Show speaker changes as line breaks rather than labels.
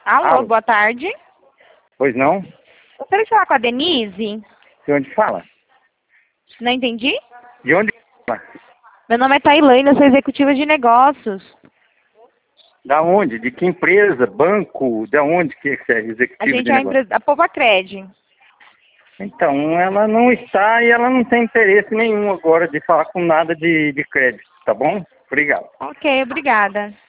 Alô,
Alô,
boa tarde.
pois não?
Gostaria de falar com a Denise?
De onde fala?
Não entendi?
De onde fala?
Meu nome é Tailândia, eu sou executiva de negócios.
Da onde? De que empresa? Banco? Da onde que você é
A
executivo
gente
de
é a
negócio?
empresa da Povacred.
Então, ela não está e ela não tem interesse nenhum agora de falar com nada de crédito, tá bom? Obrigado.
Ok, obrigada.